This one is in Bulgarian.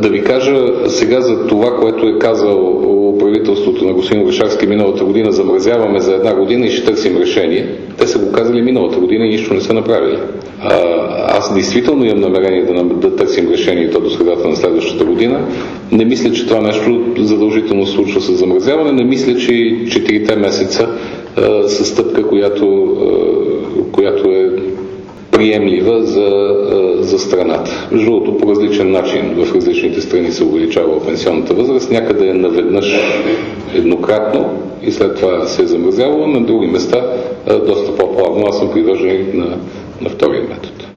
Да ви кажа сега за това, което е казал правителството на господин Орешарски миналата година, замразяваме за една година и ще търсим решение. Те са го казали миналата година и нищо не са направили. Аз действително имам намерение да търсим решението до средата на следващата година. Не мисля, че това нещо задължително случва с замразяване. Не мисля, че 4 месеца са стъпка, която е приемлива за страната. Между другото, по различен начин в различните страни се увеличава пенсионната възраст. Някъде е наведнъж еднократно и след това се е замразявало. На други места доста по-плавно. Аз съм привърженик на втория метод.